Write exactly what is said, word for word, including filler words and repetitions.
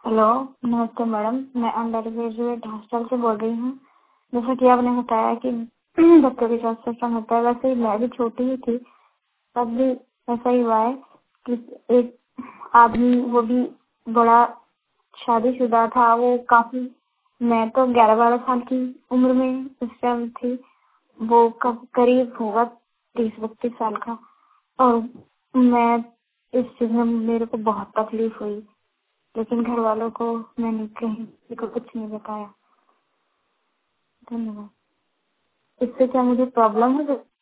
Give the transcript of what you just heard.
Hello, नमस्ते madam. मैं under graduate hostel से बोल रही हूँ। जैसा कि आपने बताया कि बच्चों के साथ सेशन होता है, वैसे ही मैं भी छोटी ही थी तब भी ऐसा ही हुआ है कि एक आदमी, वो भी बड़ा शादीशुदा था, वो काफी, मैं तो ग्यारह बारह साल की उम्र में उस टाइम थी, वो क- करीब होगा तीस बत्तीस साल का। और मैं इस चीज में मेरे को बहुत तकलीफ हुई, लेकिन घर वालों को मैंने कहीं किसी को कुछ नहीं बताया। धन्यवाद। इससे क्या मुझे प्रॉब्लम है?